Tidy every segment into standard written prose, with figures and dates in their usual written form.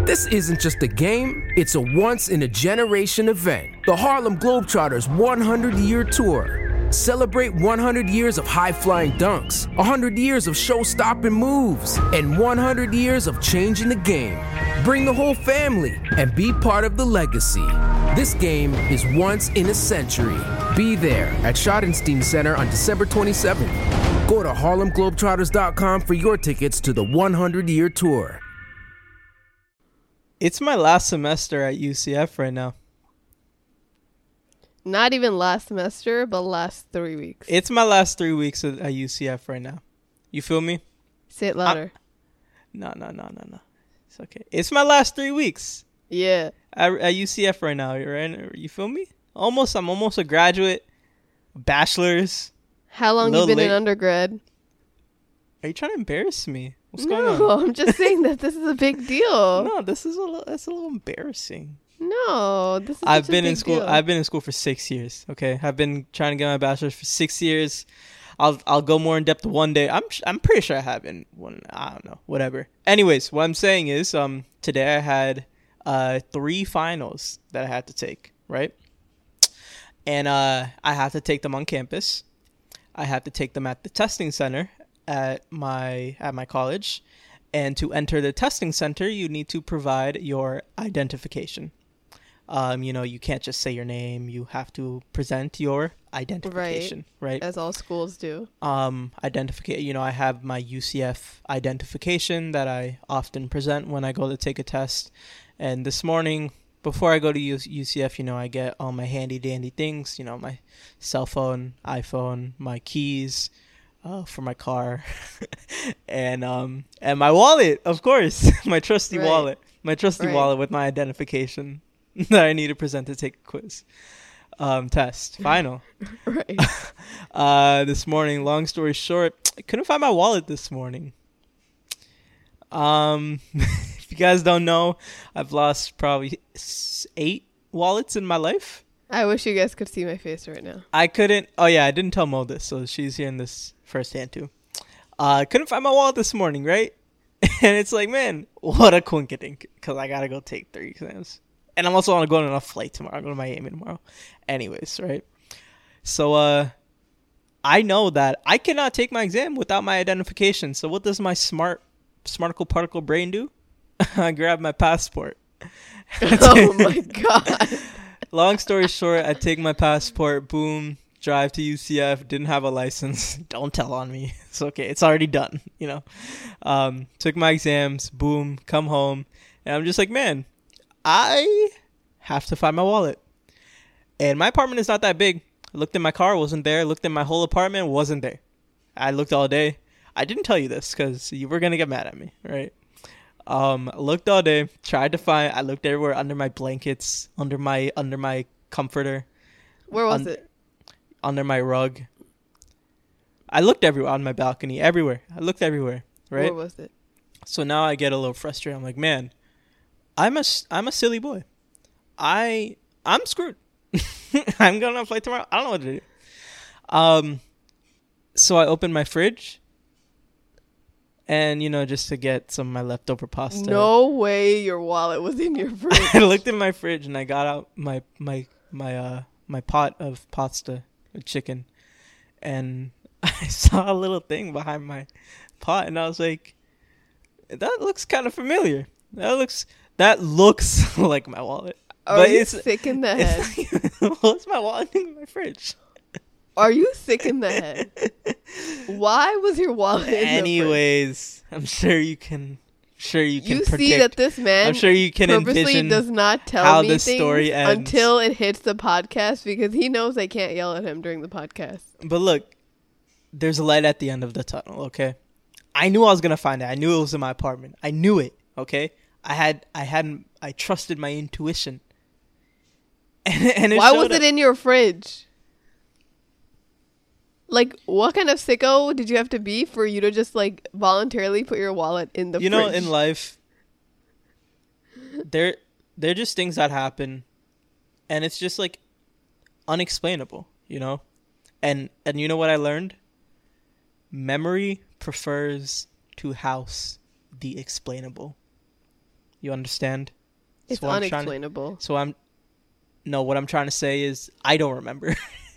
This isn't just a game, it's a once-in-a-generation event. The Harlem Globetrotters 100-year tour. Celebrate 100 years of high-flying dunks, 100 years of show-stopping moves, and 100 years of changing the game. Bring the whole family and be part of the legacy. This game is once in a century. Be there at Schottenstein Center on December 27th. Go to HarlemGlobetrotters.com for your tickets to the 100-year tour. It's my last semester at UCF right now. Not even last semester, but last 3 weeks. It's my last 3 weeks at UCF right now. You feel me? Say it louder. No. It's okay. It's my last 3 weeks. Yeah. At UCF right now, right? You feel me? I'm almost a graduate, bachelor's. How long you been in undergrad? Are you trying to embarrass me? What's going on? No, I'm just saying that this is a big deal. No, that's a little embarrassing. No, this is I've been in school for 6 years. Okay, I've been trying to get my bachelor's for 6 years. I'll go more in depth one day. I'm pretty sure I haven't. I don't know. Whatever. Anyways, what I'm saying is, today I had 3 finals that I had to take. Right, and I have to take them on campus. I have to take them at the testing center at my college, and to enter the testing center, you need to provide your identification. You can't just say your name. You have to present your identification, right? As all schools do. Identification. I have my UCF identification that I often present when I go to take a test. And this morning, before I go to UCF, I get all my handy dandy things. My cell phone, iPhone, my keys for my car, and my wallet, of course, my trusty wallet with my identification that I need to present to take a quiz, test, final. Right. This morning, long story short, I couldn't find my wallet this morning. If you guys don't know, I've lost probably 8 wallets in my life. I wish you guys could see my face right now. I couldn't. Oh yeah, I didn't tell Mo this, so she's hearing this firsthand too. Couldn't find my wallet this morning, right? And it's like, man, what a coinkydink, because I gotta go take 3 exams, and I'm also going on a flight tomorrow. I'm going to Miami tomorrow. Anyways, right? So I know that I cannot take my exam without my identification. So what does my smarticle particle brain do? I grab my passport. Oh my god. Long story short, I take my passport, boom, drive to UCF, didn't have a license. Don't tell on me. It's okay. It's already done, Took my exams, boom, come home. And I'm just like, man, I have to find my wallet. And my apartment is not that big. I looked in my car, wasn't there. Looked in my whole apartment, wasn't there. I looked all day. I didn't tell you this because you were going to get mad at me, right? Looked all day, tried to find. I looked everywhere, under my blankets, under my comforter. Where was it? Under my rug. I looked everywhere, on my balcony, everywhere. I looked everywhere, right? Where was it? So now I get a little frustrated. I'm like, man, I'm a silly boy. I'm screwed. I'm going on a flight tomorrow. I don't know what to do. So I opened my fridge. And, just to get some of my leftover pasta. No way your wallet was in your fridge. I looked in my fridge and I got out my pot of pasta with chicken. And I saw a little thing behind my pot. And I was like, that looks kind of familiar. That looks like my wallet. Are you sick in the head? What's my wallet in my fridge? Are you sick in the head? Why was your wallet in Anyways, I'm sure you can you predict. See that this man I'm sure you can purposely envision does not tell how me this things story ends until it hits the podcast, because he knows I can't yell at him during the podcast. But look, there's a light at the end of the tunnel, okay? I knew I was going to find it. I knew it was in my apartment. I knew it, okay? I trusted my intuition. And why was it in your fridge? Like, what kind of sicko did you have to be for you to just, voluntarily put your wallet in the fridge? In life, they're just things that happen, and it's just, unexplainable, And you know what I learned? Memory prefers to house the explainable. You understand? It's what unexplainable. What I'm trying to say is I don't remember.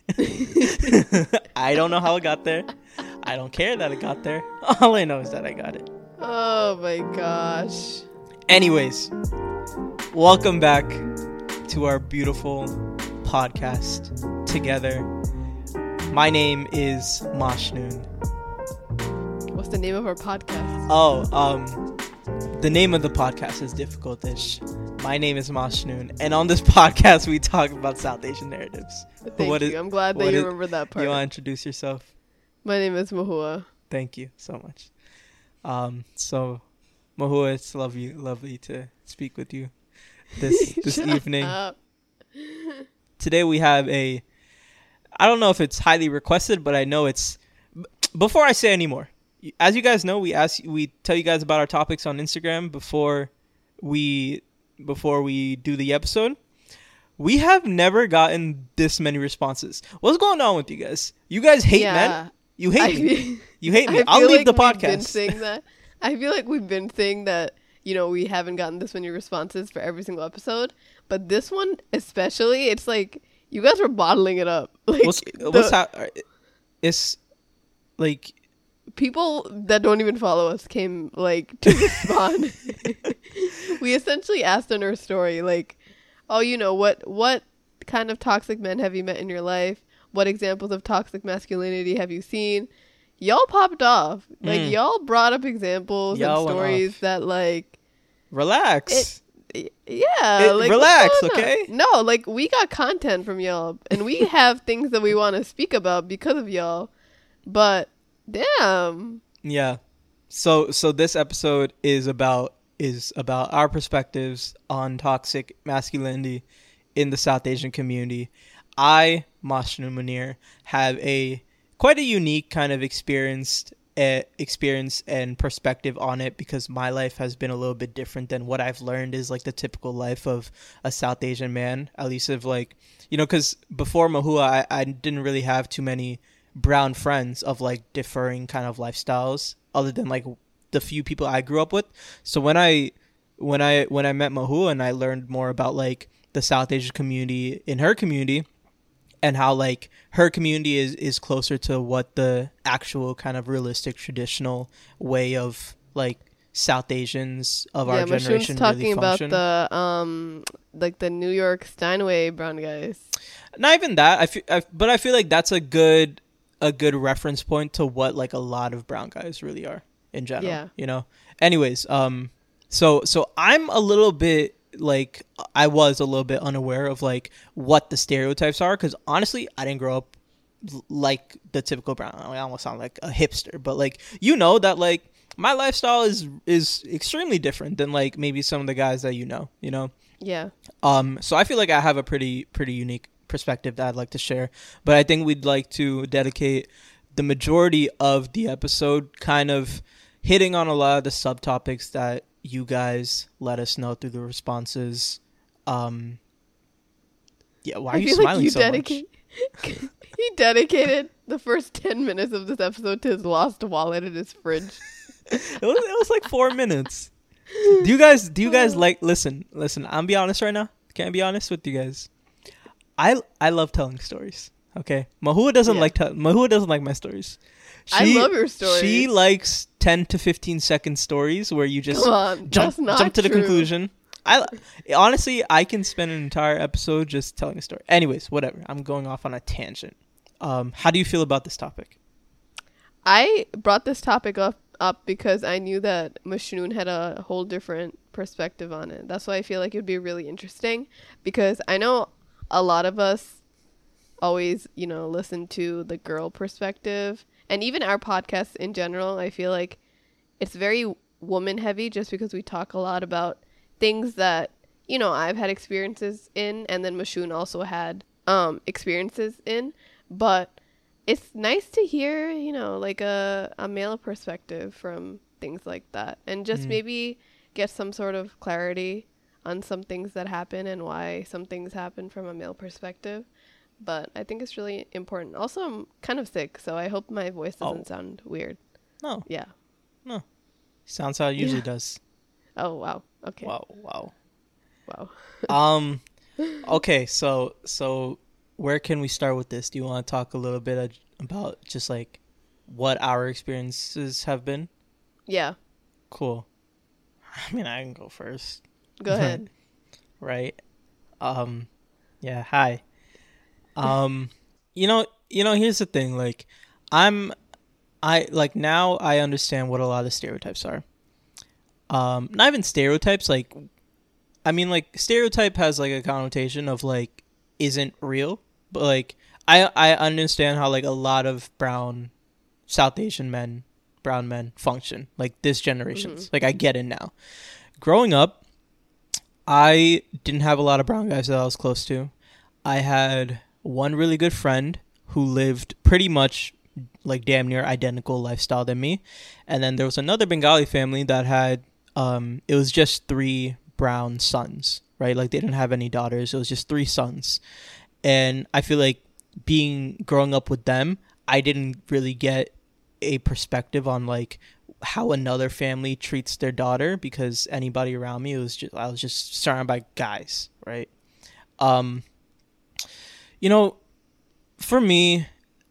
I don't know how it got there. I don't care that it got there. All I know is that I got it. Oh my gosh. Anyways, welcome back to our beautiful podcast together. My name is Mashnoon. What's the name of our podcast? The name of the podcast is Difficult-ish. My name is Mashnoon, and on this podcast we talk about South Asian narratives. Thank you. I'm glad that you remember that part. You want to introduce yourself? My name is Mahua. Thank you so much. So Mahua, it's lovely to speak with you this evening. Today we have I don't know if it's highly requested, but I know it's. Before I say any more, as you guys know, we tell you guys about our topics on Instagram before we do the episode. We have never gotten this many responses. What's going on with you guys? You guys hate men? You hate me. You hate me. I'll leave the podcast. I feel like we've been saying that, we haven't gotten this many responses for every single episode. But this one especially, it's like you guys were bottling it up. Like it's like people that don't even follow us came to respond. We essentially asked in our story what kind of toxic men have you met in your life? What examples of toxic masculinity have you seen? Y'all popped off. Y'all brought up examples and stories that relax. Relax, okay? No, we got content from y'all and we have things that we want to speak about because of y'all. But damn. Yeah. So this episode is about our perspectives on toxic masculinity in the South Asian community. I, Mashnoon Munir, have quite a unique kind of experience and perspective on it because my life has been a little bit different than what I've learned is the typical life of a South Asian man, at least of because before Mahua, I didn't really have too many brown friends of differing kind of lifestyles other than the few people I grew up with. So when I met Mahua and I learned more about the South Asian community in her community and how her community is closer to what the actual kind of realistic traditional way of South Asians of our generation talking really function. About the New York Steinway brown guys. Not even that. I feel like that's a good reference point to what a lot of brown guys really are in general. Yeah. Anyways, so I'm a little bit I was a little bit unaware of what the stereotypes are because honestly I didn't grow up like the typical brown. I almost sound like a hipster, but that my lifestyle is extremely different than maybe some of the guys that you know. Yeah. So I feel like I have a pretty unique perspective that I'd like to share, but I think we'd like to dedicate the majority of the episode kind of hitting on a lot of the subtopics that you guys let us know through the responses. Why are you smiling so much? He dedicated the first 10 minutes of this episode to his lost wallet in his fridge. It was 4 minutes. Do you guys listen, I'm be honest right now. Can I be honest with you guys? I love telling stories. Okay. Mahua doesn't like my stories. I love your stories. She likes 10 to 15 second stories where you just jump to the conclusion. Honestly, I can spend an entire episode just telling a story. Anyways, whatever. I'm going off on a tangent. How do you feel about this topic? I brought this topic up because I knew that Mashnoon had a whole different perspective on it. That's why I feel like it would be really interesting because I know a lot of us always, listen to the girl perspective. And even our podcast in general, I feel like it's very woman heavy just because we talk a lot about things that, I've had experiences in and then Mashnoon also had experiences in. But it's nice to hear, a male perspective from things like that and just maybe get some sort of clarity on some things that happen and why some things happen from a male perspective. But I think it's really important. Also, I'm kind of sick, so I hope my voice doesn't sound weird. No. Yeah. No. Sounds how it usually does. Oh, wow. Okay. Wow. Wow. Okay, so where can we start with this? Do you want to talk a little bit about just like what our experiences have been? Yeah. Cool. I mean, I can go first. Go ahead. Right. Yeah, hi. Here's the thing, like I like now I understand what a lot of stereotypes are. Not even stereotypes, like I mean, like, stereotype has, like, a connotation of, like, isn't real. But, like, I understand how, like, a lot of South Asian brown men function. Like, this generation's. Like, I get it now. Growing up, I didn't have a lot of brown guys that I was close to. I had one really good friend who lived pretty much, like, damn near identical lifestyle than me. And then there was another Bengali family that had, it was just 3 brown sons, right? Like they didn't have any daughters. It was just 3 sons. And I feel like growing up with them, I didn't really get a perspective on like how another family treats their daughter, because anybody around me, I was just surrounded by guys, right? For me,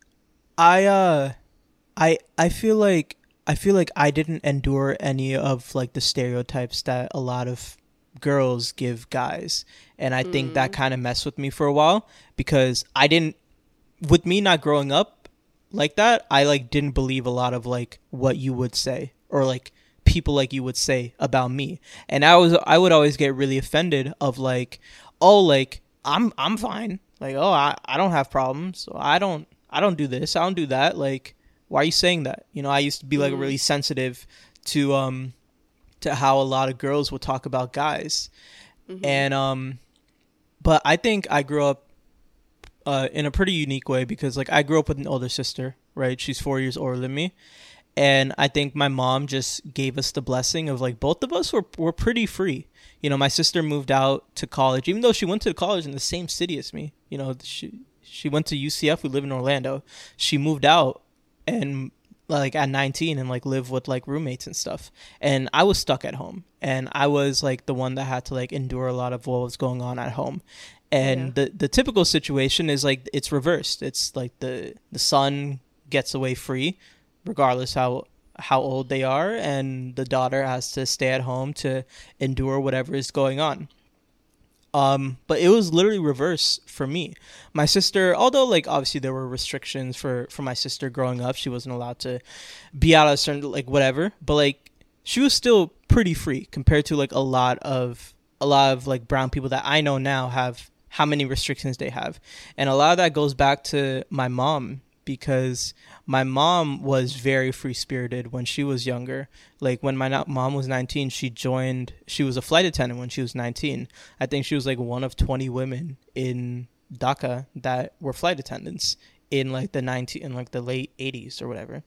I feel like I didn't endure any of like the stereotypes that a lot of girls give guys, and I think that kind of messed with me for a while, because with me not growing up like that, I like didn't believe a lot of like what you would say, or like people like you would say about me. And I would always get really offended of like, oh, like I'm fine, like, oh, I don't have problems, so I don't do this, I don't do that, like why are you saying that? I used to be like really sensitive to how a lot of girls would talk about guys. And but I think I grew up in a pretty unique way, because like I grew up with an older sister, right? She's 4 years older than me. And I think my mom just gave us the blessing of like both of us were pretty free. My sister moved out to college, even though she went to college in the same city as me. She went to UCF. We live in Orlando. She moved out and like at 19 and like live with like roommates and stuff. And I was stuck at home, and I was like the one that had to like endure a lot of what was going on at home. And the typical situation is like it's reversed. It's like the son gets away free regardless how old they are, and the daughter has to stay at home to endure whatever is going on. But it was literally reverse for me. My sister, although like obviously there were restrictions for my sister growing up, she wasn't allowed to be out of certain like whatever, but like she was still pretty free compared to like a lot of like brown people that I know now have how many restrictions they have. And a lot of that goes back to my mom, because my mom was very free-spirited when she was younger. Like when my mom was 19, she was a flight attendant when she was 19. I think she was like one of 20 women in Dhaka that were flight attendants in like the late 80s or whatever.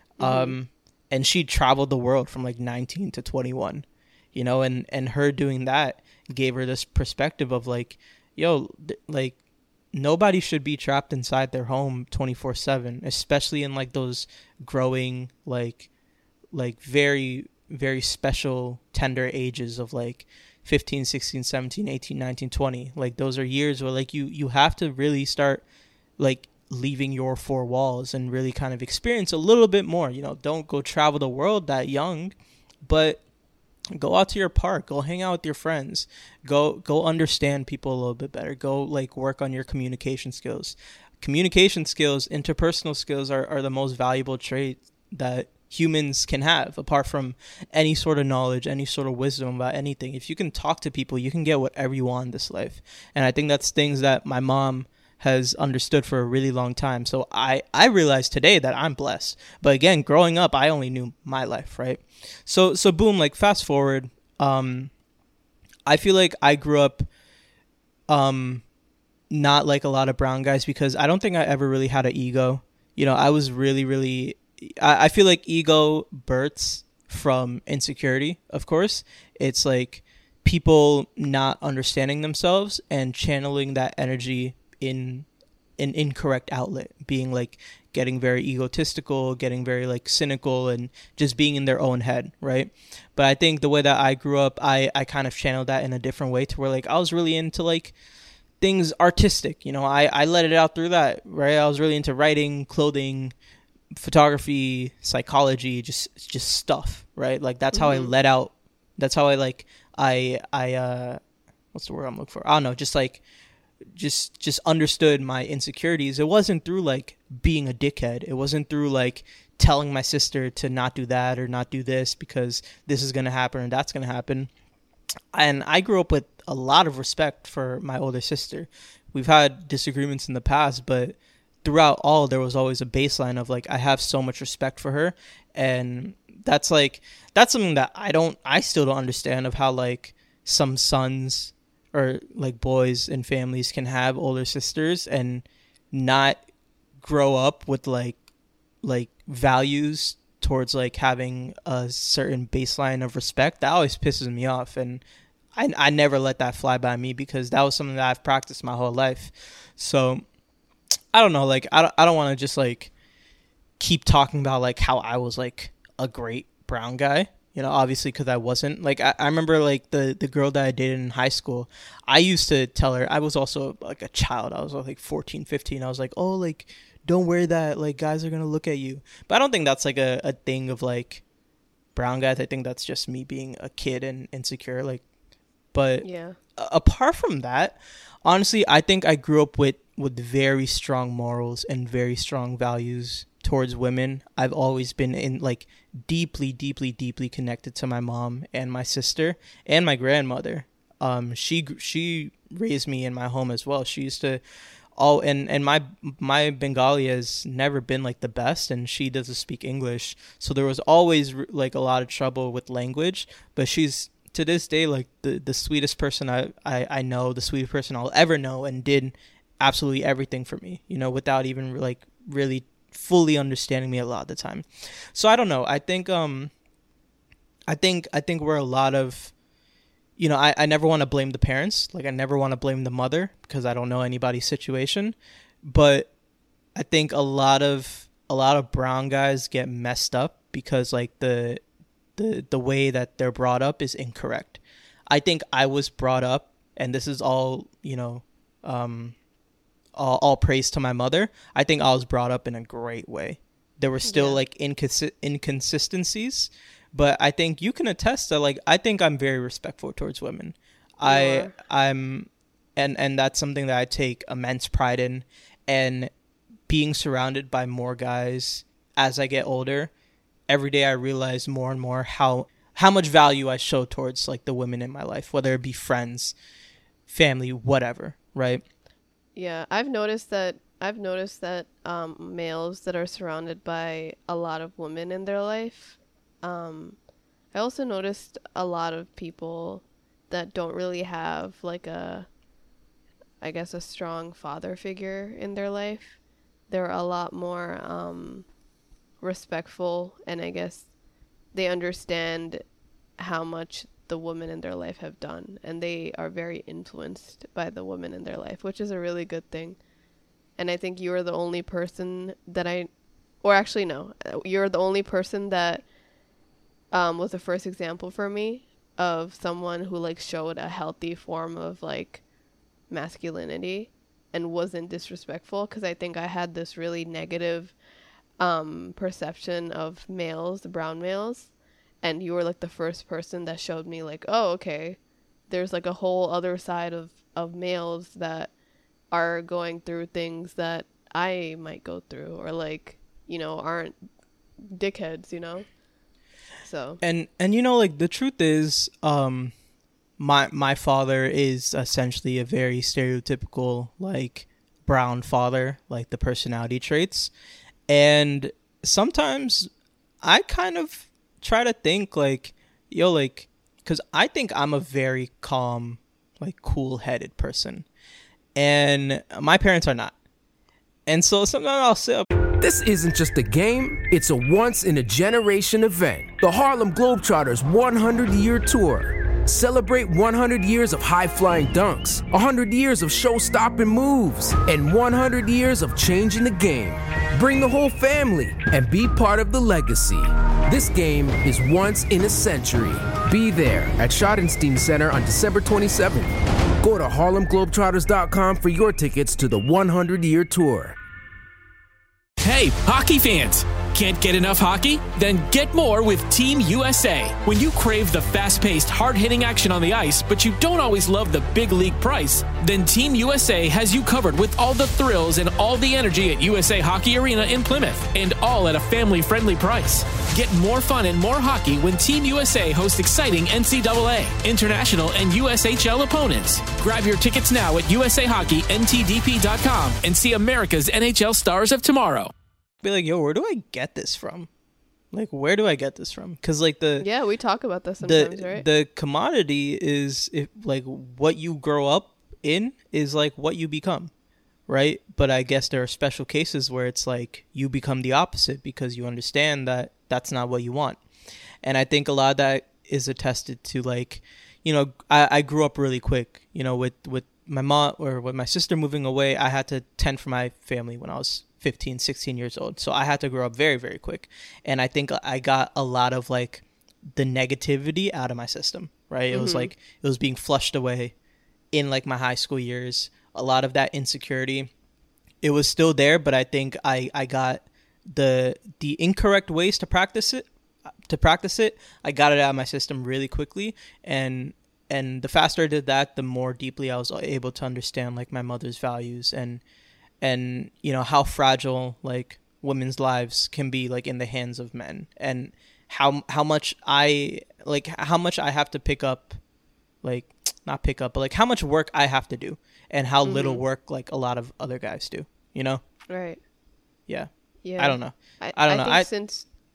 And she traveled the world from like 19 to 21, and her doing that gave her this perspective of like, like nobody should be trapped inside their home 24/7, especially in like those growing like very, very special tender ages of like 15, 16, 17, 18, 19, 20. Like those are years where like you have to really start like leaving your 4 walls and really kind of experience a little bit more. Don't go travel the world that young, but go out to your park, go hang out with your friends, go understand people a little bit better, go like work on your communication skills. Interpersonal skills are the most valuable trait that humans can have, apart from any sort of knowledge, any sort of wisdom about anything. If you can talk to people, you can get whatever you want in this life. And I think that's things that my mom has understood for a really long time. So I realized today that I'm blessed. But again, growing up, I only knew my life, right? So boom, like fast forward, I feel like I grew up not like a lot of brown guys, because I don't think I ever really had an ego. I was really, really, I feel like ego births from insecurity, of course. It's like people not understanding themselves and channeling that energy in an incorrect outlet, being like getting very egotistical, getting very like cynical, and just being in their own head, right? But I think the way that I grew up, I kind of channeled that in a different way to where like I was really into like things artistic, you know. I let it out through that, right? I was really into writing, clothing, photography, psychology, just stuff, right? Like that's how I let out. That's how I like I what's the word I'm looking for? I don't know, just like just understood my insecurities. It wasn't through like being a dickhead. It wasn't through like telling my sister to not do that or not do this because this is going to happen and that's going to happen. And I grew up with a lot of respect for my older sister. We've had disagreements in the past, but throughout all, there was always a baseline of like, I have so much respect for her. And that's something that I still don't understand, of how like some sons or like boys and families can have older sisters and not grow up with like values towards like having a certain baseline of respect. That always pisses me off, and I never let that fly by me because that was something that I've practiced my whole life. So I don't know, like I don't want to just like keep talking about like how I was like a great brown guy, you know, obviously, because I wasn't. Like I remember like the girl that I dated in high school, I used to tell her, I was also like a child, I was like 14, 15, I was like, oh, like don't wear that, like guys are gonna look at you. But I don't think that's like a thing of like brown guys. I think that's just me being a kid and insecure. Like, but yeah, apart from that, honestly, I think I grew up with very strong morals and very strong values towards women. I've always been in like deeply connected to my mom and my sister and my grandmother. She raised me in my home as well. She used to and my Bengali has never been like the best, and she doesn't speak English, so there was always like a lot of trouble with language. But she's to this day like the sweetest person I know, the sweetest person I'll ever know, and did absolutely everything for me, you know, without even like really fully understanding me a lot of the time. So I don't know. I think we're a lot of, you know, I never want to blame the parents. Like I never want to blame the mother because I don't know anybody's situation. But I think a lot of brown guys get messed up because like the way that they're brought up is incorrect. I think I was brought up, and this is all, you know, all praise to my mother. I think I was brought up in a great way. There were still like inconsistencies, but I think you can attest that like I think I'm very respectful towards women. I'm and that's something that I take immense pride in, and being surrounded by more guys as I get older. Every day I realize more and more how much value I show towards like the women in my life, whether it be friends, family, whatever, right? Yeah, I've noticed that males that are surrounded by a lot of women in their life, I also noticed a lot of people that don't really have like a strong father figure in their life. They're a lot more respectful, and I guess they understand how much the women in their life have done, and they are very influenced by the women in their life, which is a really good thing. And I think you are the only person that you're the only person that was the first example for me of someone who like showed a healthy form of like masculinity and wasn't disrespectful, because I think I had this really negative perception of males, the brown males, and you were like the first person that showed me like, oh, okay, there's like a whole other side of males that are going through things that I might go through, or like, you know, aren't dickheads, you know. So and you know, like the truth is, my father is essentially a very stereotypical like brown father, like the personality traits. And sometimes I kind of try to think like, yo, like, because I think I'm a very calm, like cool-headed person, and my parents are not. And so sometimes I'll sit up. This isn't just a game, it's a once-in-a-generation event. The Harlem Globetrotters 100-year tour. Celebrate 100 years of high-flying dunks, 100 years of show-stopping moves, and 100 years of changing the game. Bring the whole family and be part of the legacy. This game is once in a century. Be there at Schottenstein Center on December 27th. Go to HarlemGlobetrotters.com for your tickets to the 100-year tour. Hey, hockey fans! Can't get enough hockey? Then get more with Team USA. When you crave the fast-paced, hard-hitting action on the ice, but you don't always love the big league price, then Team USA has you covered with all the thrills and all the energy at USA Hockey Arena in Plymouth, and all at a family-friendly price. Get more fun and more hockey when Team USA hosts exciting NCAA, international, and USHL opponents. Grab your tickets now at USAHockeyNTDP.com and see America's NHL stars of tomorrow. Be like, yo, where do I get this from? Like, where do I get this from? Because like yeah, we talk about this sometimes, right? The commodity is like what you grow up in is like what you become, right? But I guess there are special cases where it's like you become the opposite because you understand that that's not what you want. And I think a lot of that is attested to like, you know, I grew up really quick, you know, with my mom or with my sister moving away. I had to tend for my family when I was 15, 16 years old. So I had to grow up very, very quick. And I think I got a lot of like the negativity out of my system, right? It was like, it was being flushed away in like my high school years. A lot of that insecurity, it was still there, but I think I got the incorrect ways to practice it. I got it out of my system really quickly. And the faster I did that, the more deeply I was able to understand like my mother's values and you know how fragile like women's lives can be like in the hands of men, and how much I have to pick up, like not pick up, but like how much work I have to do, and how little work like a lot of other guys do, you know? Right. Yeah. Yeah. I don't know. I think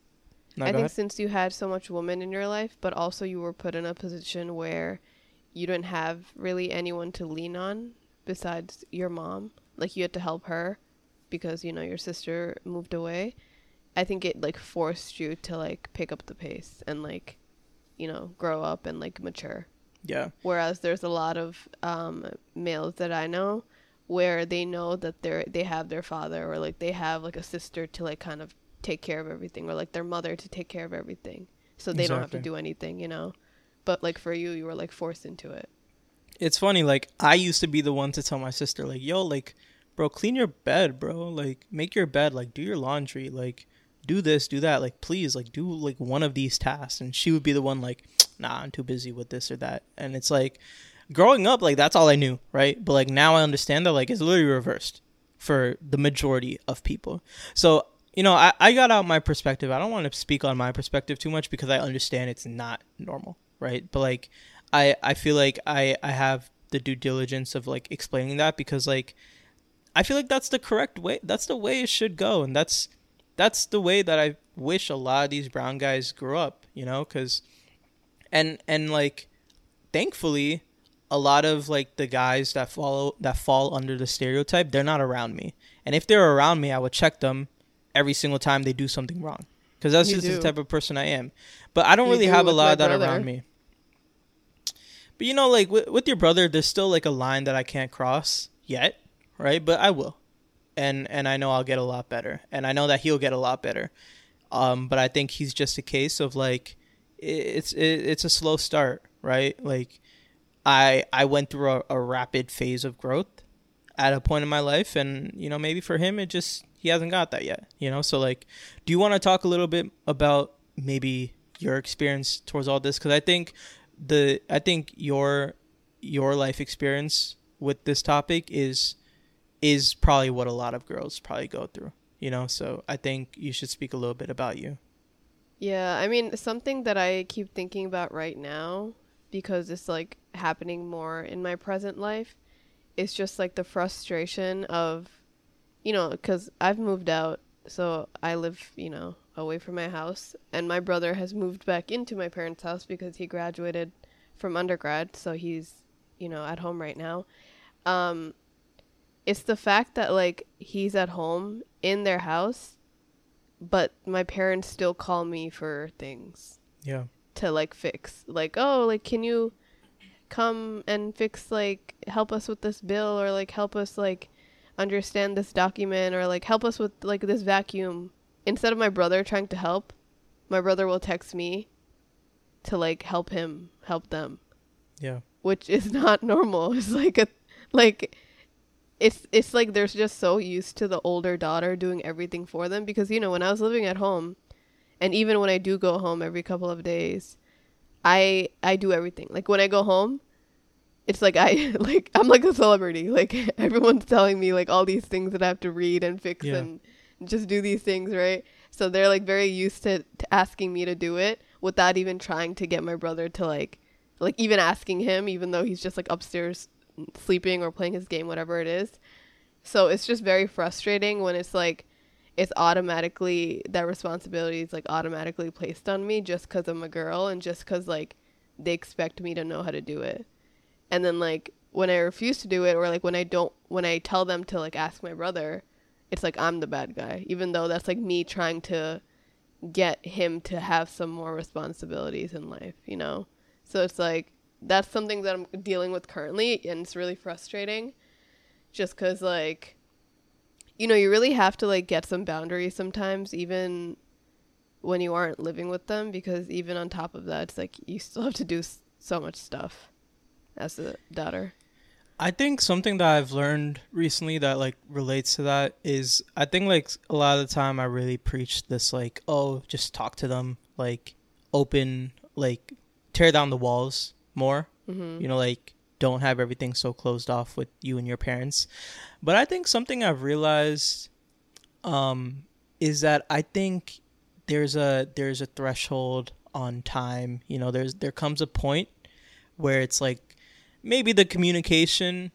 since you had so much woman in your life, but also you were put in a position where you didn't have really anyone to lean on besides your mom. Like you had to help her because, you know, your sister moved away. I think it like forced you to like pick up the pace and like, you know, grow up and like mature. Yeah. Whereas there's a lot of males that I know where they know that they have their father, or like they have like a sister to like kind of take care of everything, or like their mother to take care of everything. So they don't have to do anything, you know. But like for you were like forced into it. It's funny, like I used to be the one to tell my sister like, yo, like, bro, clean your bed, bro. Like, make your bed, like, do your laundry, like, do this, do that, like, please, like, do like one of these tasks. And she would be the one like, nah, I'm too busy with this or that. And it's like, growing up, like, that's all I knew, right? But like now I understand that like it's literally reversed for the majority of people. So, you know, I got out my perspective. I don't want to speak on my perspective too much because I understand it's not normal, right? But like I feel like I have the due diligence of like explaining that, because like I feel like that's the correct way. That's the way it should go. And that's the way that I wish a lot of these brown guys grew up, you know, because and like thankfully a lot of like the guys that fall under the stereotype, they're not around me. And if they're around me, I would check them every single time they do something wrong, because that's just the type of person I am. But I don't really have a lot of that around me. But, you know, like, with your brother, there's still, like, a line that I can't cross yet, right? But I will. And I know I'll get a lot better. And I know that he'll get a lot better. But I think he's just a case of, like, it's a slow start, right? Like, I went through a rapid phase of growth at a point in my life. And, you know, maybe for him, he hasn't got that yet, you know? So, like, do you want to talk a little bit about maybe your experience towards all this? Because I think your life experience with this topic is probably what a lot of girls probably go through, you know? So I think you should speak a little bit about you. Yeah, I mean, something that I keep thinking about right now, because it's like happening more in my present life, is just like the frustration of, you know, because I've moved out, so I live, you know, away from my house, and my brother has moved back into my parents' house because he graduated from undergrad, so he's, you know, at home right now. It's the fact that like he's at home in their house, but my parents still call me for things to like fix, like, oh, like, can you come and fix, like, help us with this bill, or like help us like understand this document, or like help us with like this vacuum. Instead of my brother trying to help, my brother will text me to like help them. Yeah. Which is not normal. It's like it's like they're just so used to the older daughter doing everything for them, because you know, when I was living at home, and even when I do go home every couple of days, I do everything. Like when I go home, it's like I'm like a celebrity. Like everyone's telling me like all these things that I have to read and fix and just do these things, right? So they're like very used to asking me to do it without even trying to get my brother to like even asking him, even though he's just like upstairs sleeping or playing his game, whatever it is. So it's just very frustrating when it's like it's automatically, that responsibility is like automatically placed on me just because I'm a girl, and just because like they expect me to know how to do it. And then like when I refuse to do it, or like when I tell them to like ask my brother, it's like I'm the bad guy, even though that's like me trying to get him to have some more responsibilities in life, you know? So it's like, that's something that I'm dealing with currently, and it's really frustrating just because, like, you know, you really have to, like, get some boundaries sometimes, even when you aren't living with them, because even on top of that, it's like you still have to do so much stuff as a daughter. I think something that I've learned recently that, like, relates to that is, I think, like, a lot of the time I really preach this, like, oh, just talk to them, like, open, like, tear down the walls more, you know, like, don't have everything so closed off with you and your parents. But I think something I've realized is that I think there's a threshold on time. You know, there comes a point where it's like maybe the communication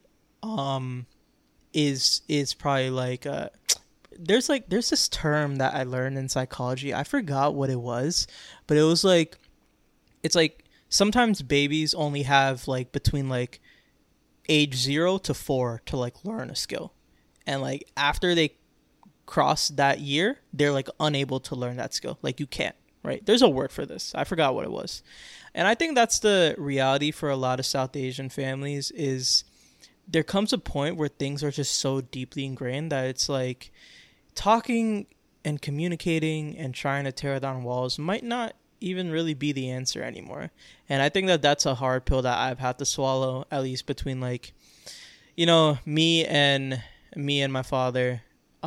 is probably like there's this term that I learned in psychology. I forgot what it was, but it was like, it's like sometimes babies only have like between like age 0 to 4 to like learn a skill, and like after they cross that year, they're like unable to learn that skill. Like you can't, right? There's a word for this. I forgot what it was. And I think that's the reality for a lot of South Asian families, is there comes a point where things are just so deeply ingrained that it's like talking and communicating and trying to tear down walls might not even really be the answer anymore. And I think that that's a hard pill that I've had to swallow, at least between like, you know, me and my father.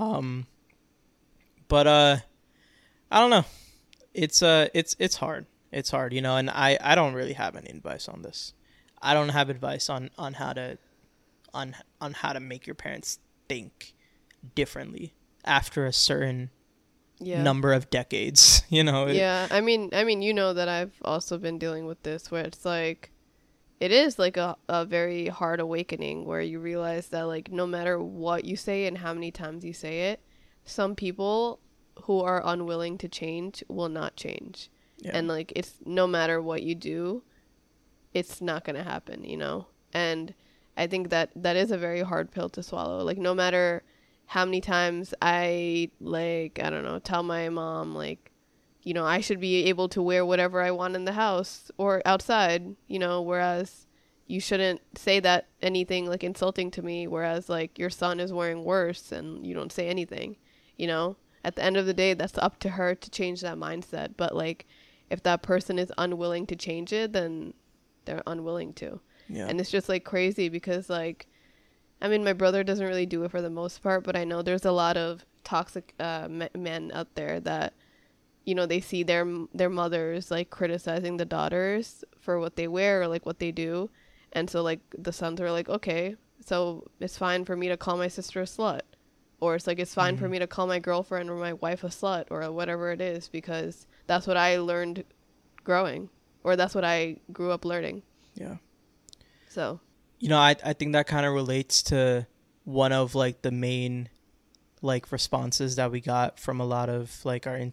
But I don't know. It's hard. It's hard, you know, and I don't really have any advice on this. I don't have advice on how to make your parents think differently after a certain number of decades, you know. I mean, you know that I've also been dealing with this, where it's like, it is like a very hard awakening, where you realize that like no matter what you say and how many times you say it, some people who are unwilling to change will not change. And like, it's no matter what you do, it's not gonna happen, you know. And I think that is a very hard pill to swallow. Like, no matter how many times I, like, I don't know, tell my mom, like, you know, I should be able to wear whatever I want in the house or outside, you know, whereas you shouldn't say that anything, like, insulting to me, whereas, like, your son is wearing worse and you don't say anything, you know? At the end of the day, that's up to her to change that mindset. But, like, if that person is unwilling to change it, then they're unwilling to. Yeah. And it's just, like, crazy because, like, I mean, my brother doesn't really do it for the most part, but I know there's a lot of toxic men out there that, you know, they see their mothers, like, criticizing the daughters for what they wear or, like, what they do. And so, like, the sons are like, okay, so it's fine for me to call my sister a slut. Or it's like, it's fine for me to call my girlfriend or my wife a slut or whatever it is, because that's what I learned growing, or that's what I grew up learning. Yeah. So, you know, I think that kind of relates to one of like the main like responses that we got from a lot of like our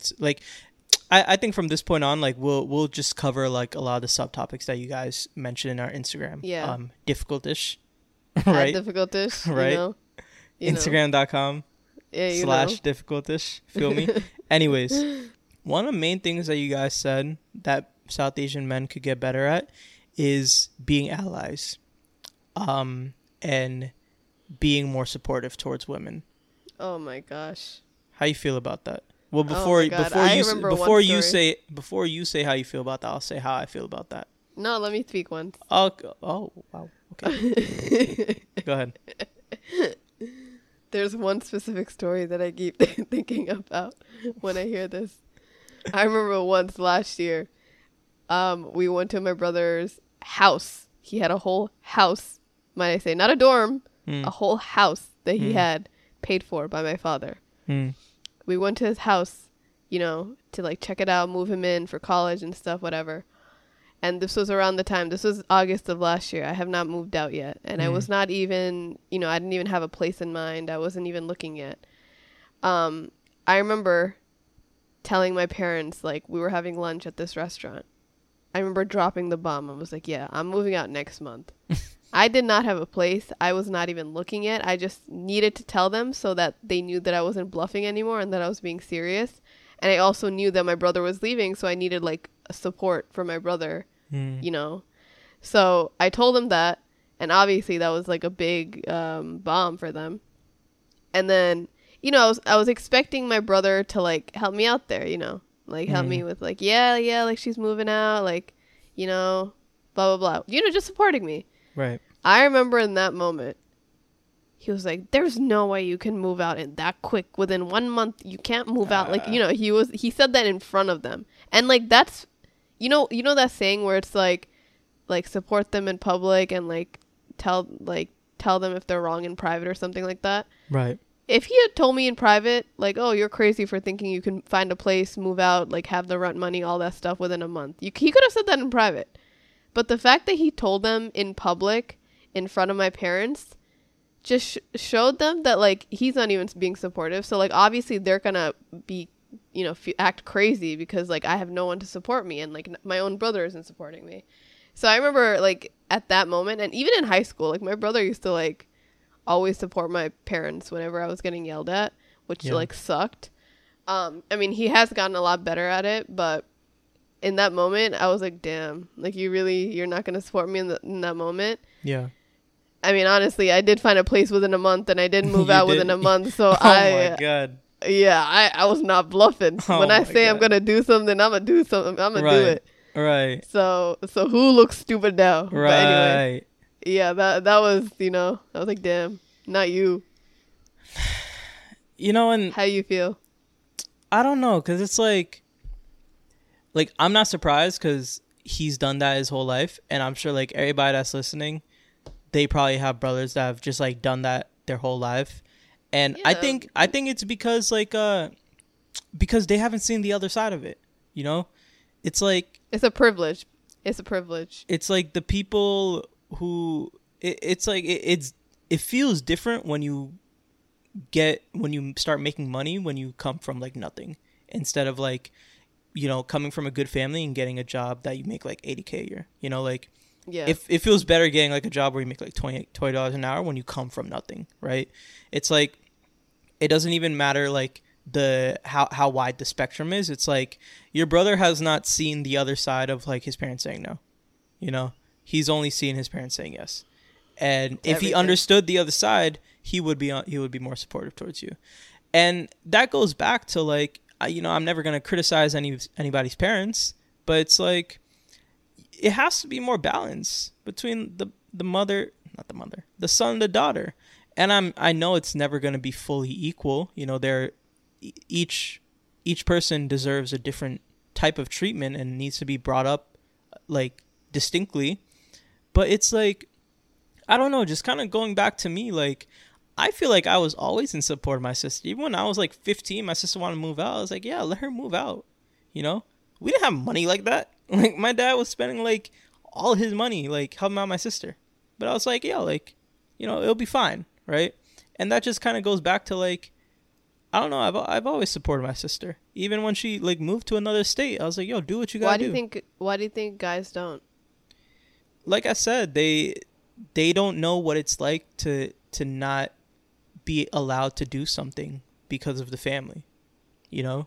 I think from this point on, like we'll just cover like a lot of the subtopics that you guys mentioned in our Instagram. Yeah. Difficult-ish. Right? Difficult-ish. Right. Instagram.com / difficult-ish. Feel me? Anyways, one of the main things that you guys said that South Asian men could get better at is being allies. And being more supportive towards women. Oh my gosh. How you feel about that? Well, before you say how you feel about that, I'll say how I feel about that. No, let me speak once. Oh wow. Okay. Go ahead. There's one specific story that I keep thinking about when I hear this. I remember once last year, we went to my brother's house. He had a whole house, might I say, not a dorm, a whole house that he had paid for by my father. We went to his house, you know, to like check it out, move him in for college and stuff, whatever. And this was around the time, this was August of last year. I have not moved out yet. And I was not even, you know, I didn't even have a place in mind. I wasn't even looking yet. I remember telling my parents, like, we were having lunch at this restaurant. I remember dropping the bomb. I was like, yeah, I'm moving out next month. I did not have a place. I was not even looking yet. I just needed to tell them so that they knew that I wasn't bluffing anymore and that I was being serious. And I also knew that my brother was leaving, so I needed, like, a support for my brother. You know, so I told them that, and obviously that was like a big bomb for them. And then, you know, I was expecting my brother to like help me out there, you know, like help me with like, yeah, like she's moving out, like, you know, blah, blah, blah, you know, just supporting me. Right. I remember in that moment, he was like, there's no way you can move out in that quick. Within 1 month, you can't move out. Like, you know, he said that in front of them. And like, that's, you know that saying where it's like support them in public and like tell them if they're wrong in private or something like that. Right. If he had told me in private, like, oh, you're crazy for thinking you can find a place, move out, like have the rent money, all that stuff within a month. He could have said that in private. But the fact that he told them in public in front of my parents just showed them that like he's not even being supportive. So like obviously they're going to be, you know, act crazy because like I have no one to support me and like my own brother isn't supporting me. So I remember like at that moment, and even in high school, like my brother used to like always support my parents whenever I was getting yelled at, which like sucked. I mean, he has gotten a lot better at it, but in that moment I was like, damn, like you're not going to support me in that moment. Yeah. I mean, honestly, I did find a place within a month and I did move out within a month. So my God. Yeah, I was not bluffing. When I say I'm gonna do something, I'm gonna do something. I'm gonna do it. Right. So who looks stupid now? Right. But anyway, yeah, that was, you know, I was like, damn, not you. You know, and how you feel? I don't know, cause it's like I'm not surprised because he's done that his whole life, and I'm sure like everybody that's listening, they probably have brothers that have just like done that their whole life. And yeah. I think it's because because they haven't seen the other side of it, you know? It's like it's a privilege. It's like the people who it feels different when you start making money when you come from like nothing, instead of like, you know, coming from a good family and getting a job that you make like $80K a year, you know, like yeah. It feels better getting like a job where you make like $20 an hour when you come from nothing, right? It's like it doesn't even matter like the how wide the spectrum is. It's like your brother has not seen the other side of like his parents saying no, you know. He's only seen his parents saying yes, and if he understood the other side, he would be more supportive towards you. And that goes back to like, you know, I'm never gonna criticize anybody's parents, but it's like it has to be more balance between the son and the daughter. And I know it's never going to be fully equal. You know, each person deserves a different type of treatment and needs to be brought up like distinctly. But it's like, I don't know, just kind of going back to me, like I feel like I was always in support of my sister. Even when I was like 15, my sister wanted to move out. I was like, yeah, let her move out. You know, we didn't have money like that. Like my dad was spending like all his money like helping out my sister. But I was like, yeah, like, you know, it'll be fine, right? And that just kind of goes back to like, I don't know, I've always supported my sister. Even when she like moved to another state, I was like, yo, do what you gotta do. Why do you think guys don't? Like I said, they don't know what it's like to not be allowed to do something because of the family. You know?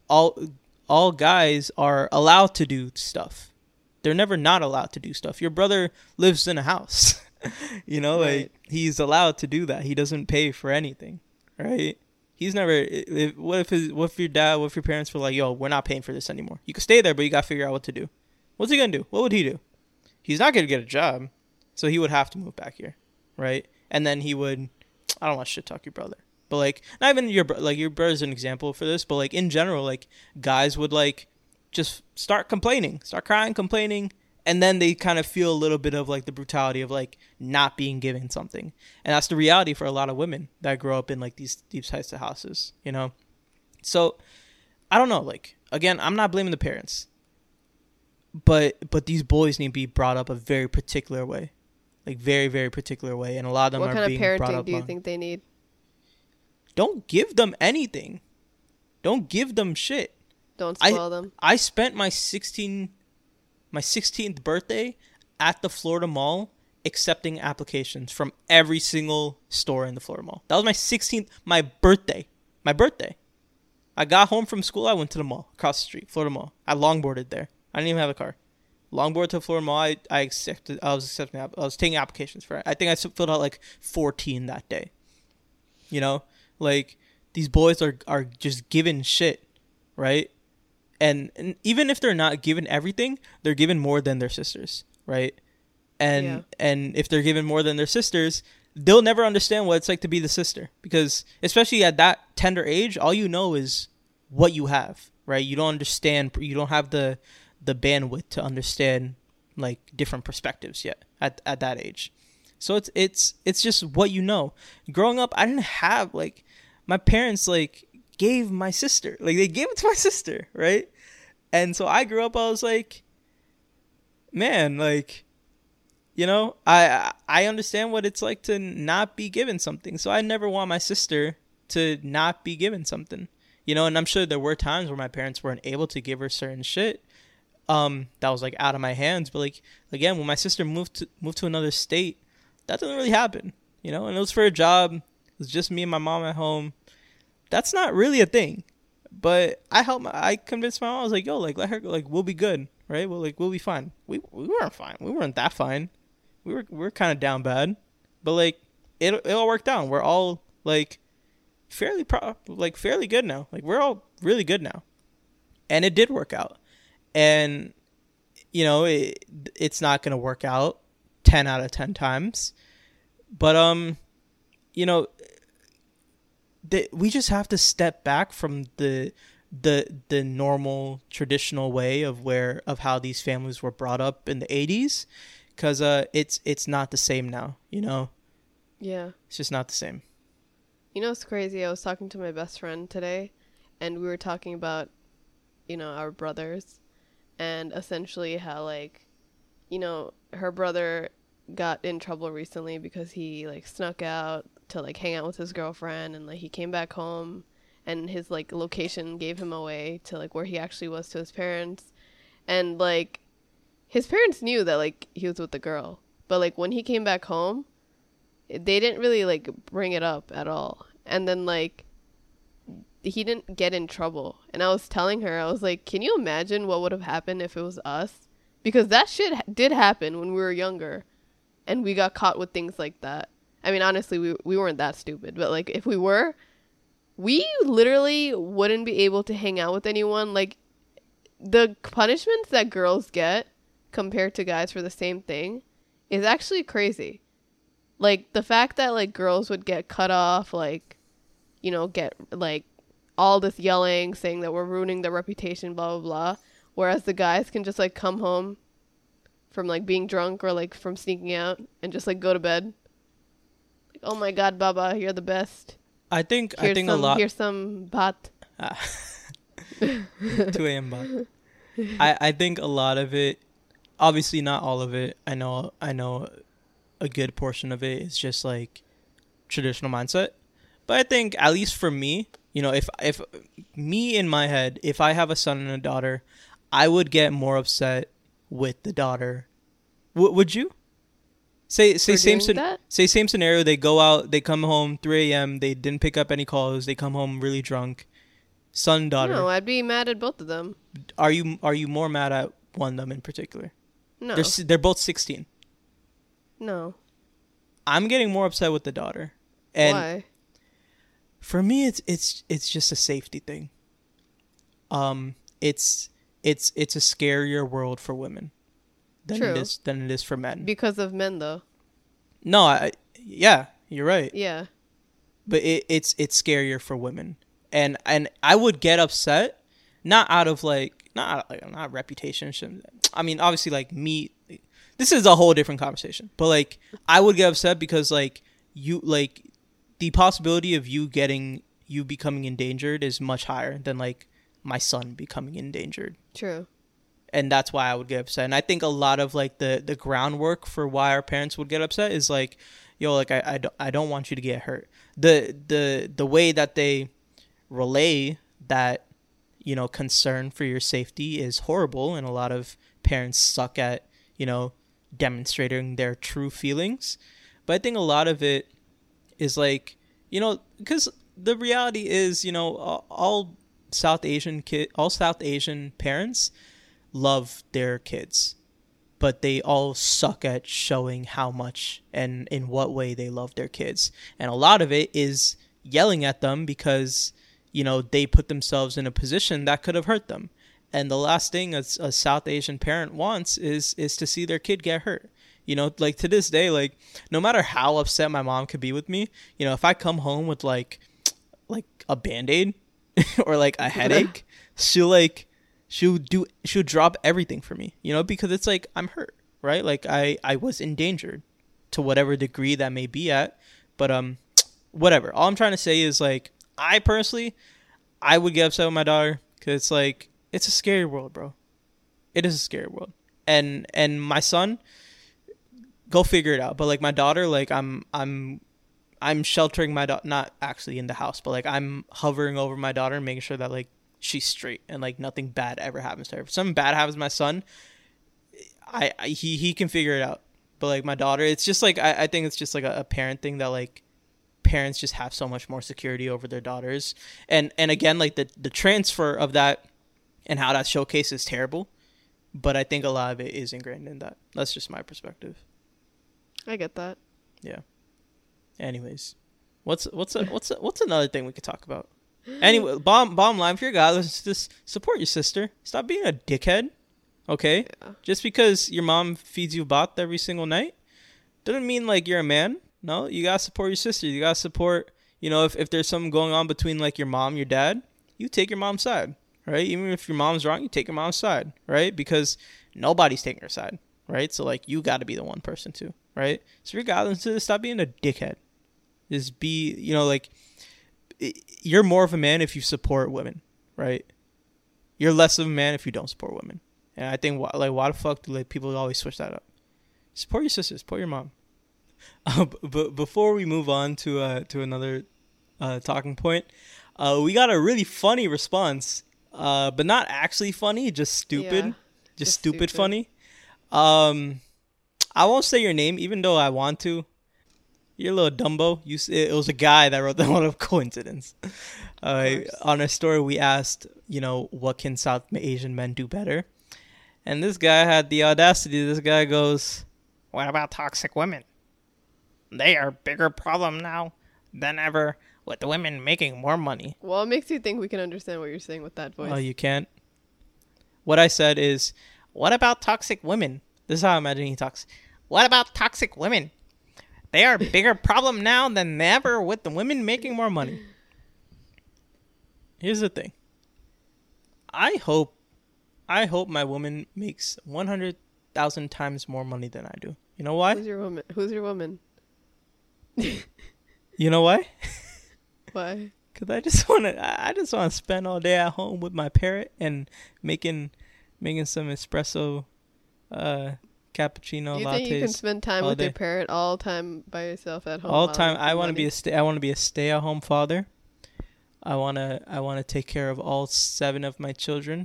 All guys are allowed to do stuff. They're never not allowed to do stuff. Your brother lives in a house. You know, Right. like he's allowed to do that. He doesn't pay for anything, right? He's never. What if your dad, what if your parents were like, "Yo, we're not paying for this anymore. You can stay there, but you got to figure out what to do." What's he gonna do? What would he do? He's not gonna get a job, so he would have to move back here, right? And then he would. I don't want to shit talk your brother, but like not even your brother's an example for this, but like in general, like guys would like just start complaining, start crying, complaining. And then they kind of feel a little bit of like the brutality of like not being given something. And that's the reality for a lot of women that grow up in like these types of houses, you know? So I don't know. Like, again, I'm not blaming the parents, but these boys need to be brought up a very particular way, like very, very particular way. And a lot of them What are kind of being brought parenting up do you on. think they need? Don't give them anything. Don't give them shit. Don't spoil them. I spent my 16th birthday at the Florida Mall accepting applications from every single store in the Florida Mall. That was my birthday. My birthday. I got home from school. I went to the mall across the street, Florida Mall. I longboarded there. I didn't even have a car. Longboard to Florida Mall. I was taking applications for it. I think I filled out like 14 that day. You know, like these boys are just given shit, right? And even if they're not given everything, they're given more than their sisters, right? And if they're given more than their sisters, they'll never understand what it's like to be the sister, because especially at that tender age, all you know is what you have, right? You don't understand. You don't have the bandwidth to understand like different perspectives yet at that age. So it's just what you know. Growing up, I didn't have like my parents like gave my sister, like they gave it to my sister, right? And so I grew up, I was like, man, like, you know, I understand what it's like to not be given something. So I never want my sister to not be given something, you know. And I'm sure there were times where my parents weren't able to give her certain shit that was like out of my hands. But like, again, when my sister moved to another state, that doesn't really happen, you know. And it was for a job. It was just me and my mom at home. That's not really a thing. But I convinced my mom. I was like, yo, like, let her go. Like, we'll be good, right? We'll be fine. We weren't fine. We weren't that fine. We were kind of down bad. But like, it all worked out. We're all like fairly good now. Like, we're all really good now. And it did work out. And you know, it's not gonna work out 10 out of 10 times. But you know, we just have to step back from the normal traditional way of how these families were brought up in the 80s, because it's not the same now, you know. Yeah, it's just not the same. You know, it's crazy. I was talking to my best friend today, and we were talking about, you know, our brothers, and essentially how, like, you know, her brother got in trouble recently because he like snuck out to like hang out with his girlfriend, and like he came back home and his like location gave him away to like where he actually was to his parents, and like his parents knew that like he was with the girl, but like when he came back home, they didn't really like bring it up at all. And then like he didn't get in trouble, and I was telling her, I was like, can you imagine what would have happened if it was us? Because that shit did happen when we were younger, and we got caught with things like that. I mean, honestly, we weren't that stupid, but like if we were, we literally wouldn't be able to hang out with anyone. Like the punishments that girls get compared to guys for the same thing is actually crazy. Like the fact that like girls would get cut off, like, you know, get like all this yelling saying that we're ruining their reputation, blah, blah, blah. Whereas the guys can just like come home from like being drunk or like from sneaking out and just like go to bed. Like, oh my God, Baba, you're the best. I think a lot. Here's some bat. 2 a.m. bat. I think a lot of it, obviously not all of it. I know a good portion of it is just like traditional mindset. But I think at least for me, you know, if me in my head, if I have a son and a daughter, I would get more upset with the daughter. Would you? Say same scenario. They go out, they come home 3 a.m. They didn't pick up any calls. They come home really drunk. Son, daughter. No, I'd be mad at both of them. Are you more mad at one of them in particular? No. They're both 16. No. I'm getting more upset with the daughter. And Why? for me, it's just a safety thing. It's a scarier world for women than True. it is for men. Because of men, though. No, yeah, you're right. Yeah. But it's scarier for women, and I would get upset, not reputation. I mean, obviously, like me, this is a whole different conversation. But like, I would get upset because like the possibility of you becoming endangered is much higher than like my son becoming endangered. True. And that's why I would get upset. And I think a lot of like the groundwork for why our parents would get upset is like, yo, like I don't want you to get hurt. The way that they relay that, you know, concern for your safety is horrible, and a lot of parents suck at, you know, demonstrating their true feelings. But I think a lot of it is like, you know, because the reality is, you know, all South Asian parents love their kids, but they all suck at showing how much and in what way they love their kids. And a lot of it is yelling at them because, you know, they put themselves in a position that could have hurt them. And the last thing a South Asian parent wants is to see their kid get hurt. You know, like to this day, like no matter how upset my mom could be with me, you know, if I come home with like a Band-Aid or like a headache, she'll drop everything for me, you know, because it's like I'm hurt, right? Like I was endangered to whatever degree that may be at, but whatever. All I'm trying to say is like I would get upset with my daughter because it's like it's a scary world, bro. It is a scary world, and my son, go figure it out. But like my daughter, like I'm sheltering my daughter, not actually in the house, but like I'm hovering over my daughter and making sure that like she's straight and like nothing bad ever happens to her. If something bad happens to my son, he can figure it out. But like my daughter, it's just like I think it's just like a parent thing that like parents just have so much more security over their daughters. And again, like the transfer of that and how that showcase is terrible. But I think a lot of it is ingrained in that. That's just my perspective. I get that. Yeah. Anyways, what's another thing we could talk about? Anyway, bottom line for your guy, let's just support your sister. Stop being a dickhead. Okay? Yeah. Just because your mom feeds you bath every single night doesn't mean like you're a man. No, you gotta support your sister. You gotta support, you know, if there's something going on between like your mom, your dad, you take your mom's side, right? Even if your mom's wrong, you take your mom's side, right? Because nobody's taking her side, right? So like you gotta be the one person too, right? So regardless of this, stop being a dickhead. Just be, you know, like you're more of a man if you support women, right? You're less of a man if you don't support women. And I think like why the fuck do like people always switch that up? Support your sister, support your mom. But before we move on to another talking point, we got a really funny response, but not actually funny, just stupid, yeah, just stupid funny. I won't say your name, even though I want to. You're a little Dumbo. It was a guy that wrote that one of coincidence. On our story, we asked, you know, what can South Asian men do better? And this guy had the audacity. This guy goes, "What about toxic women? They are a bigger problem now than ever, with the women making more money." Well, it makes you think we can understand what you're saying with that voice. Oh, you can't? What I said is, what about toxic women? This is how I imagine he talks. What about toxic women? They are a bigger problem now than ever, with the women making more money. Here's the thing. I hope my woman makes 100,000 times more money than I do. You know why? Who's your woman? You know why? Why? Because I just want to spend all day at home with my parrot and making some espresso, cappuccino, you lattes. think you can spend time with your parrot all time by yourself at home? All time. I want to be a stay-at-home father. I want to take care of all 7 of my children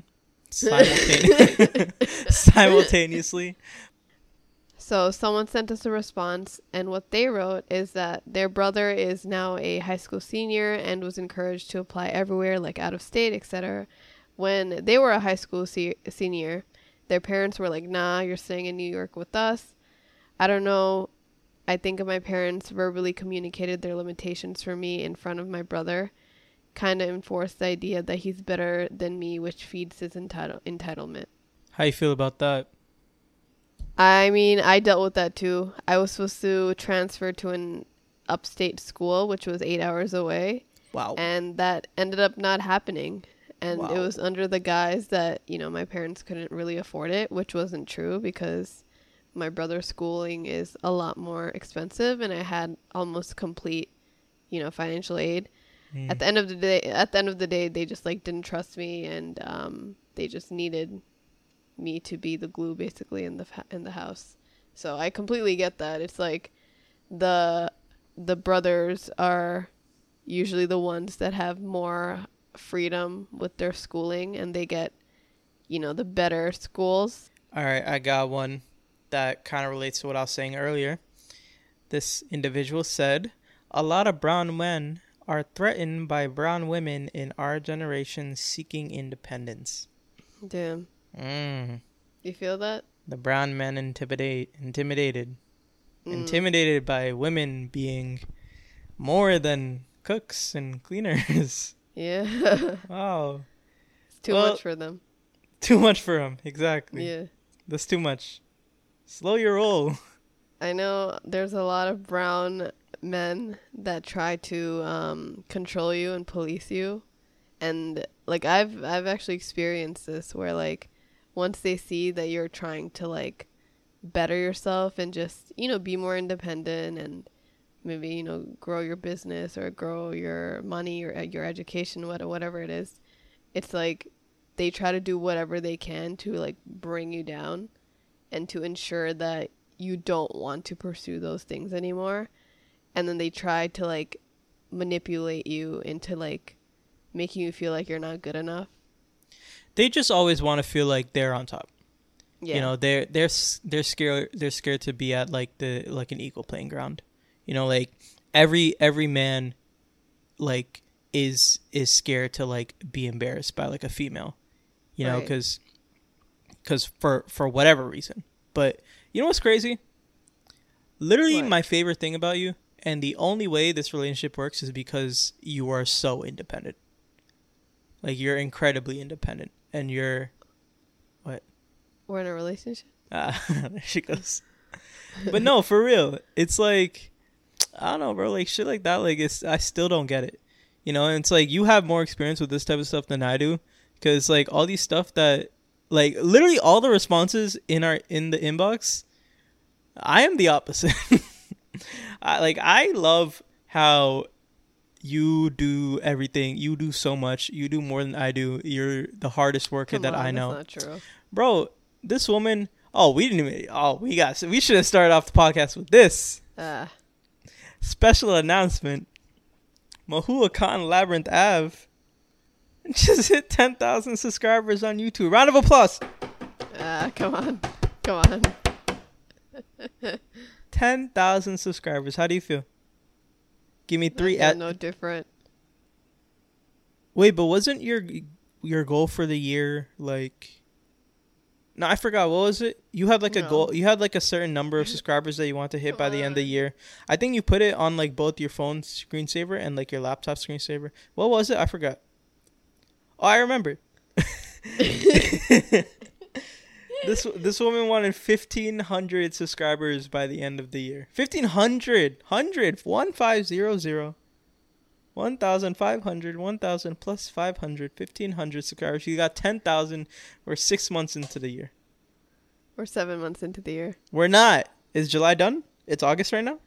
simultaneously. So someone sent us a response, and what they wrote is that their brother is now a high school senior and was encouraged to apply everywhere, like out of state, etc. When they were a high school senior, their parents were like, "Nah, you're staying in New York with us." I don't know I think my parents verbally communicated their limitations for me in front of my brother, kind of enforced the idea that he's better than me, which feeds his entitlement. How you feel about that? I mean, I dealt with that too. I was supposed to transfer to an upstate school, which was 8 hours away. Wow. And that ended up not happening. And Wow. it was under the guise that, you know, my parents couldn't really afford it, which wasn't true because my brother's schooling is a lot more expensive and I had almost complete, you know, financial aid. At the end of the day, they just like didn't trust me and they just needed me to be the glue basically in the house. So I completely get that. It's like the brothers are usually the ones that have more freedom with their schooling and they get, you know, the better schools. All right, I got one that kind of relates to what I was saying earlier. This individual said, "A lot of brown men are threatened by brown women in our generation seeking independence." Damn. Mm. You feel that? The brown men intimidated by women being more than cooks and cleaners. Yeah. Wow. It's too much for them. Too much for them. Exactly. Yeah. That's too much. Slow your roll. I know there's a lot of brown men that try to control you and police you. And like I've actually experienced this where like once they see that you're trying to like better yourself and just, you know, be more independent and maybe, you know, grow your business or grow your money or your education, whatever it is, it's like they try to do whatever they can to like bring you down and to ensure that you don't want to pursue those things anymore. And then they try to like manipulate you into like making you feel like you're not good enough. They just always want to feel like they're on top. Yeah. You know, they're scared to be at like an equal playing ground. You know, like every man like is scared to like be embarrassed by like a female. You know, Right. cuz for whatever reason. But you know what's crazy? Literally What? my favorite thing about you and the only way this relationship works is because you are so independent. Like you're incredibly independent and you're what? We're in a relationship. There she goes. But no, for real. It's like, I don't know, bro. Like shit like that. Like I still don't get it. You know, and it's like you have more experience with this type of stuff than I do. Because like all these stuff that, like literally all the responses in the inbox, I am the opposite. I love how you do everything. You do so much. You do more than I do. You're the hardest worker that I know. That's not true. Bro, this woman. Oh, we should have started off the podcast with this special announcement. Mahua Khan Labyrinth Ave just hit 10,000 subscribers on YouTube. Round of applause. Come on. 10,000 subscribers. How do you feel? Give me three. No different. Wait, but wasn't your goal for the year like? No, I forgot. What was it? You had like a goal. You had like a certain number of subscribers that you want to hit by the end of the year. I think you put it on like both your phone screensaver and like your laptop screensaver. What was it? I forgot. Oh, I remember. This woman wanted 1,500 subscribers by the end of the year. 1,500. 1500. 1,500. 1,000 plus 500. 1,500 subscribers. She got 10,000. We're 6 months into the year. We're 7 months into the year. We're not. Is July done? It's August right now?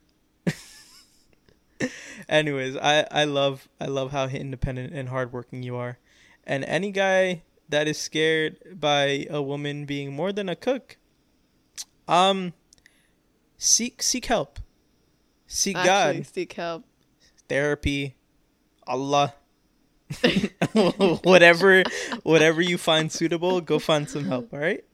Anyways, I love how independent and hardworking you are. And any guy that is scared by a woman being more than a cook, seek help. Seek God. Seek help. Therapy. Allah. whatever you find suitable, go find some help, all right?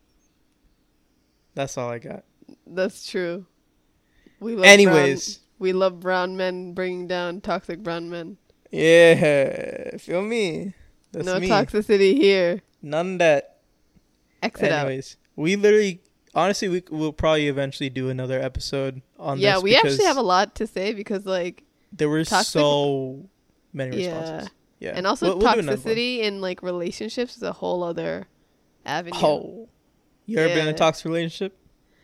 That's all I got. That's true. We love brown men bringing down toxic brown men. Yeah, feel me? That's no me. toxicity here. None of that. Exit out. Anyways, we literally honestly, we'll probably eventually do another episode on this. Yeah, we actually have a lot to say because like there were so many responses. Yeah, and also we'll toxicity in like relationships is a whole other avenue. Oh, you ever been in a toxic relationship?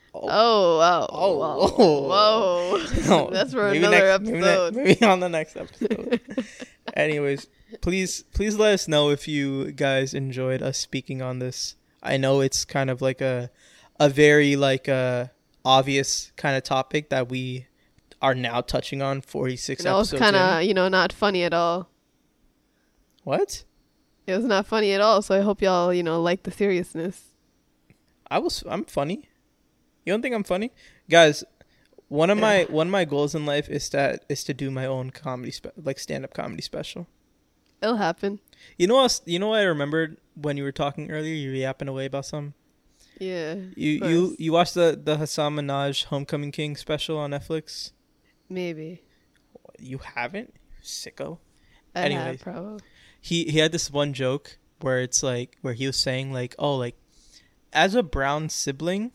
Whoa. That's for another episode. Maybe on the next episode. Anyways, please let us know if you guys enjoyed us speaking on this. I know it's kind of like a very like obvious kind of topic that we are now touching on 46 episodes. It was kind of, not funny at all. What? It was not funny at all, so I hope y'all, like the seriousness. I'm funny. You don't think I'm funny? Guys, one of my goals in life is to do my own comedy stand-up comedy special. It'll happen. You know what I remembered when you were talking earlier? You were yapping away about something. Yeah. You watched the Hassan Minaj Homecoming King special on Netflix? Maybe. You haven't? Sicko. I have, probably. He had this one joke where it's like where he was saying like, oh, like as a brown sibling,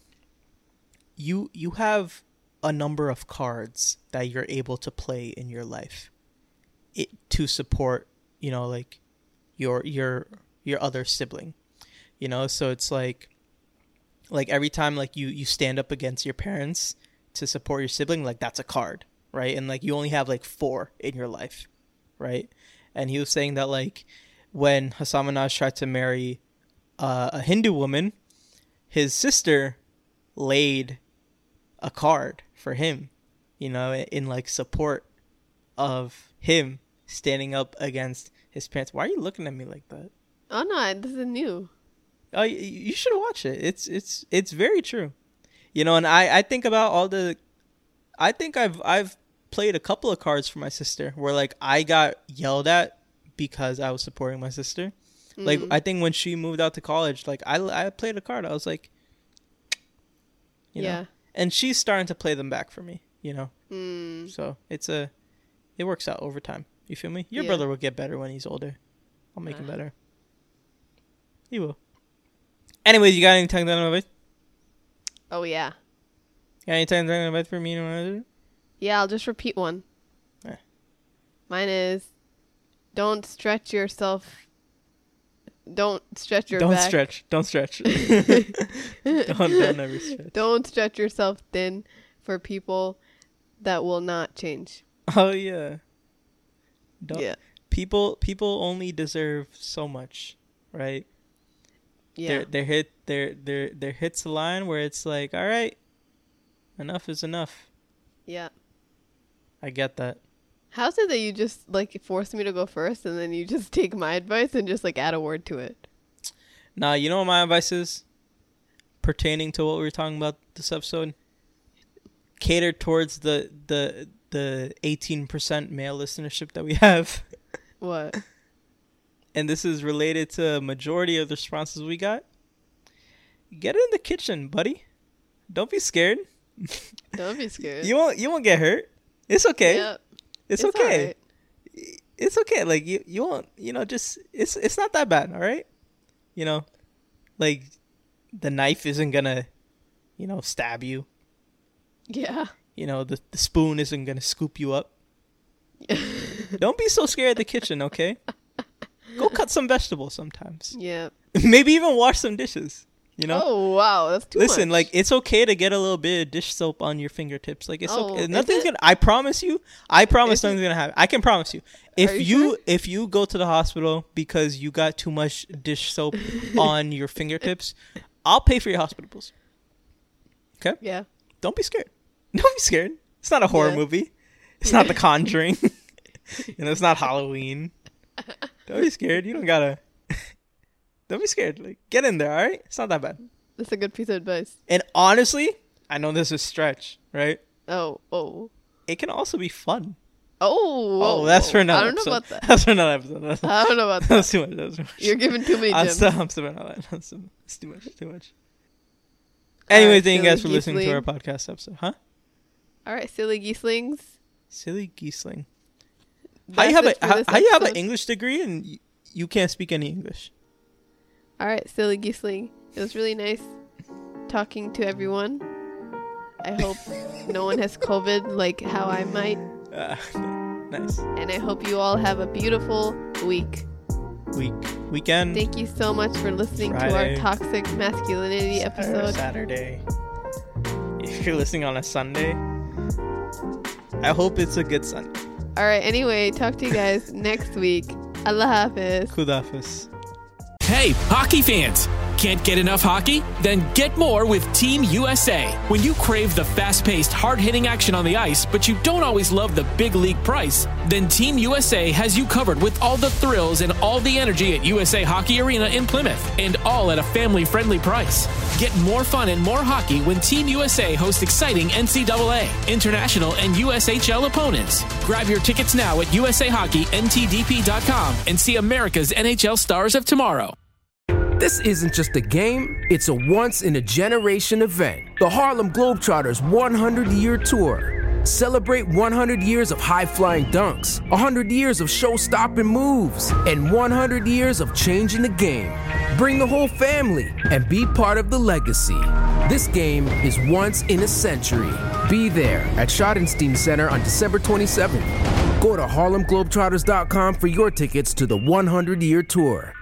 you have a number of cards that you're able to play in your life to support, like your other sibling, so it's like every time like you stand up against your parents to support your sibling, like that's a card, right? And like you only have like 4 in your life, right? And he was saying that like when Hassan Minaj tried to marry a Hindu woman, his sister laid a card for him, in like support of him standing up against his parents. Why are you looking at me like that? Oh no, this is new. Oh, you should watch it. It's very true. And I think about I think I've played a couple of cards for my sister where like I got yelled at because I was supporting my sister. Mm-hmm. Like I think when she moved out to college, like I played a card. I was like, you know, and she's starting to play them back for me, So it works out over time. You feel me? Your brother will get better when he's older. I'll make him better. He will. Anyways, you got any time down advice? Oh yeah. Got any time down advice for me? Yeah, I'll just repeat one. Mine is, don't stretch yourself. Don't stretch your back. Don't stretch. Don't ever stretch. Don't stretch yourself thin for people that will not change. Oh yeah. People only deserve so much, right? Yeah. There hits a line where it's like, all right, enough is enough. Yeah. I get that. How's it that you just like force me to go first and then you just take my advice and just like add a word to it? Nah, you know what my advice is? Pertaining to what we were talking about this episode? Cater towards the 18% male listenership that we have. What? And this is related to a majority of the responses we got. Get in the kitchen, buddy. Don't be scared. Don't be scared. You won't get hurt. It's okay. Yeah. It's okay. Right. It's okay. Like you won't, just it's not that bad, all right? Like the knife isn't gonna, stab you. Yeah. The spoon isn't gonna scoop you up. Don't be so scared of the kitchen, okay? Go cut some vegetables sometimes. Yeah. Maybe even wash some dishes. Oh wow, that's too much. Listen, like it's okay to get a little bit of dish soap on your fingertips. Like it's okay. Nothing's gonna. I promise you. Nothing's gonna happen. I can promise you. If you go to the hospital because you got too much dish soap on your fingertips, I'll pay for your hospital bills. Okay. Yeah. Don't be scared. Don't be scared. It's not a horror movie. It's not The Conjuring. It's not Halloween. Don't be scared. You don't gotta. Don't be scared. Like, get in there, all right? It's not that bad. That's a good piece of advice. And honestly, I know this is a stretch, right? Oh. It can also be fun. Oh, that's for another episode. I don't know about that. That's for another episode. I don't know about that. That's too much. You're giving too many gems. I'm still not that. It's too much. Anyway, thank you guys for listening to our podcast episode. Huh? All right, silly geeslings. Silly geesling. How you have an English degree and you can't speak any English? All right, silly geesling. It was really nice talking to everyone. I hope no one has COVID like how I might. Nice. And I hope you all have a beautiful Weekend. Thank you so much for listening Friday. to our Toxic Masculinity episode. Saturday. If you're listening on a Sunday, I hope it's a good Sunday. All right, anyway, talk to you guys next week. Allah Hafiz. Kudafis. Hey, hockey fans! Can't get enough hockey? Then get more with Team USA. When you crave the fast-paced, hard-hitting action on the ice, but you don't always love the big league price, then Team USA has you covered with all the thrills and all the energy at USA Hockey Arena in Plymouth, and all at a family-friendly price. Get more fun and more hockey when Team USA hosts exciting NCAA, international, and USHL opponents. Grab your tickets now at USAHockeyNTDP.com and see America's NHL stars of tomorrow. This isn't just a game, it's a once-in-a-generation event. The Harlem Globetrotters 100-year tour. Celebrate 100 years of high-flying dunks, 100 years of show-stopping moves, and 100 years of changing the game. Bring the whole family and be part of the legacy. This game is once in a century. Be there at Schottenstein Center on December 27th. Go to HarlemGlobetrotters.com for your tickets to the 100-year tour.